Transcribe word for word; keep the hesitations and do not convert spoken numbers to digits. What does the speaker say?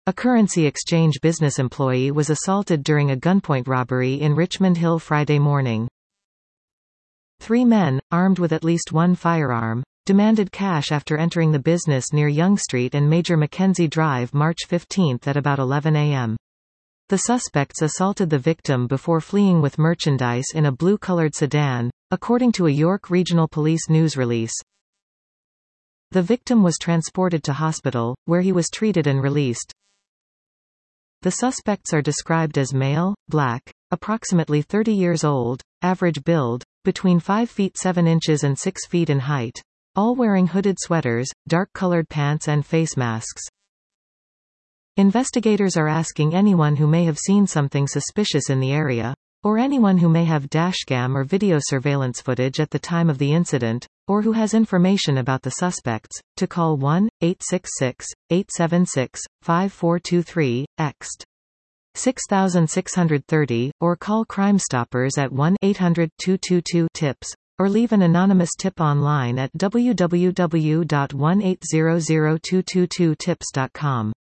A currency exchange business employee was assaulted during a gunpoint robbery in Richmond Hill Friday morning. Three men, armed with at least one firearm, demanded cash after entering the business near Yonge Street and Major Mackenzie Drive March fifteenth at about eleven a m The suspects assaulted the victim before fleeing with merchandise in a blue-colored sedan, according to a York Regional Police news release. The victim was transported to hospital, where he was treated and released. The suspects are described as male, black, approximately thirty years old, average build, between five feet seven inches and six feet in height, all wearing hooded sweaters, dark-colored pants and face masks. Investigators are asking anyone who may have seen something suspicious in the area, or anyone who may have dashcam or video surveillance footage at the time of the incident, or who has information about the suspects, to call one eight six six, eight seven six, five four two three, ext. six six three zero, or call Crime Stoppers at one eight hundred, two two two, tips, or leave an anonymous tip online at w w w dot one eight zero zero two two two tips dot com.